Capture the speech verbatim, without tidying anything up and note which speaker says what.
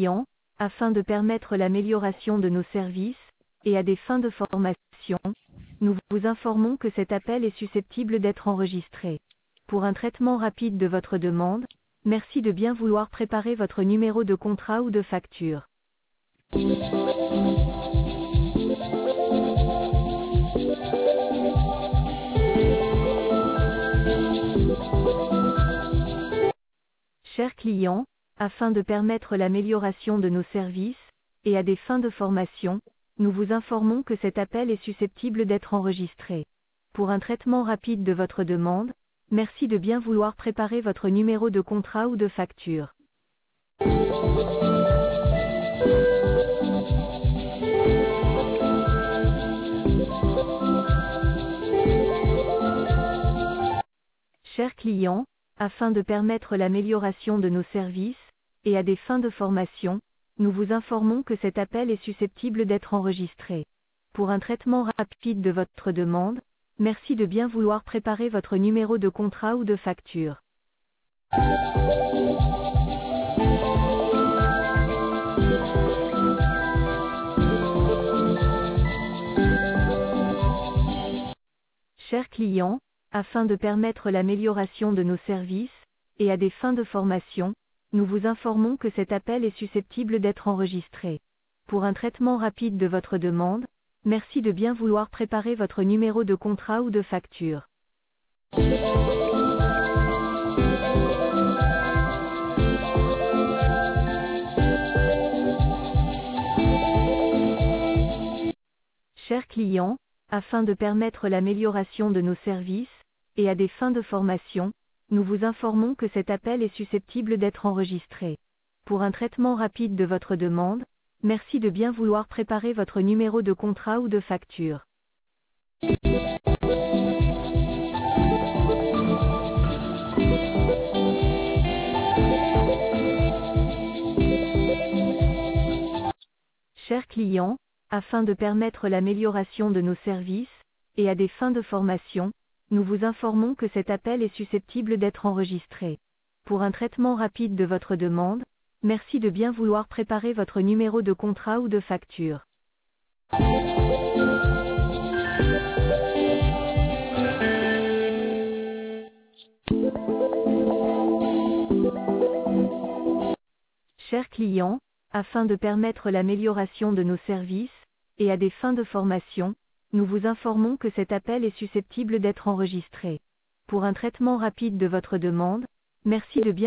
Speaker 1: client, afin de permettre l'amélioration de nos services, et à des fins de formation, nous vous informons que cet appel est susceptible d'être enregistré. Pour un traitement rapide de votre demande, merci de bien vouloir préparer votre numéro de contrat ou de facture. Chers clients, afin de permettre l'amélioration de nos services, et à des fins de formation, nous vous informons que cet appel est susceptible d'être enregistré. Pour un traitement rapide de votre demande, merci de bien vouloir préparer votre numéro de contrat ou de facture. Chers clients, afin de permettre l'amélioration de nos services, et à des fins de formation, nous vous informons que cet appel est susceptible d'être enregistré. Pour un traitement rapide de votre demande, merci de bien vouloir préparer votre numéro de contrat ou de facture. Chers clients, afin de permettre l'amélioration de nos services, et à des fins de formation, nous vous informons que cet appel est susceptible d'être enregistré. Pour un traitement rapide de votre demande, merci de bien vouloir préparer votre numéro de contrat ou de facture. Chers clients, afin de permettre l'amélioration de nos services, et à des fins de formation, nous vous informons que cet appel est susceptible d'être enregistré. Pour un traitement rapide de votre demande, merci de bien vouloir préparer votre numéro de contrat ou de facture. Chers clients, afin de permettre l'amélioration de nos services, et à des fins de formation, nous vous informons que cet appel est susceptible d'être enregistré. Pour un traitement rapide de votre demande, merci de bien vouloir préparer votre numéro de contrat ou de facture. Chers clients, afin de permettre l'amélioration de nos services, et à des fins de formation, nous vous informons que cet appel est susceptible d'être enregistré. Pour un traitement rapide de votre demande, merci de bien